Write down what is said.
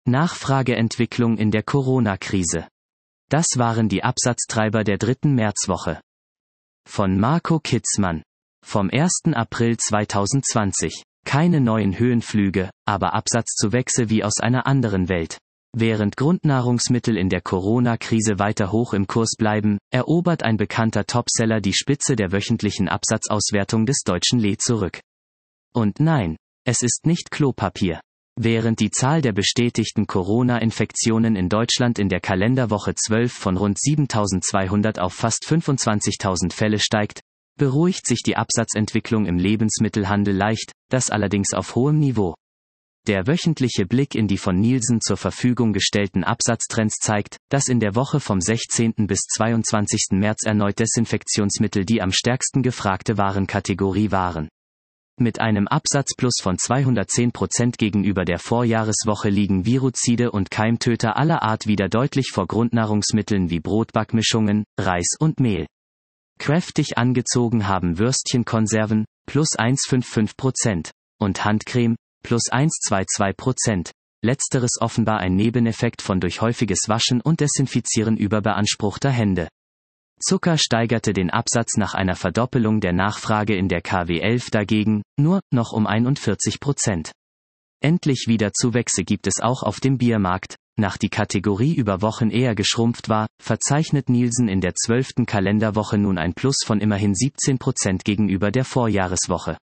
Nachfrageentwicklung in der Corona-Krise. Das waren die Absatztreiber der dritten Märzwoche. Von Marco Kitzmann. Vom 1. April 2020. Keine neuen Höhenflüge, aber Absatzzuwächse wie aus einer anderen Welt. Während Grundnahrungsmittel in der Corona-Krise weiter hoch im Kurs bleiben, erobert ein bekannter Topseller die Spitze der wöchentlichen Absatzauswertung des deutschen Lee zurück. Und nein, es ist nicht Klopapier. Während die Zahl der bestätigten Corona-Infektionen in Deutschland in der Kalenderwoche 12 von rund 7.200 auf fast 25.000 Fälle steigt, beruhigt sich die Absatzentwicklung im Lebensmittelhandel leicht, das allerdings auf hohem Niveau. Der wöchentliche Blick in die von Nielsen zur Verfügung gestellten Absatztrends zeigt, dass in der Woche vom 16. bis 22. März erneut Desinfektionsmittel die am stärksten gefragte Warenkategorie waren. Mit einem Absatzplus von 210% gegenüber der Vorjahreswoche liegen Viruzide und Keimtöter aller Art wieder deutlich vor Grundnahrungsmitteln wie Brotbackmischungen, Reis und Mehl. Kräftig angezogen haben Würstchenkonserven, plus 1,55%, und Handcreme, plus 1,22%, letzteres offenbar ein Nebeneffekt von durch häufiges Waschen und Desinfizieren überbeanspruchter Hände. Zucker steigerte den Absatz nach einer Verdoppelung der Nachfrage in der KW 11 dagegen, nur noch um 41%. Endlich wieder Zuwächse gibt es auch auf dem Biermarkt. Nach die Kategorie über Wochen eher geschrumpft war, verzeichnet Nielsen in der 12. Kalenderwoche nun ein Plus von immerhin 17% gegenüber der Vorjahreswoche.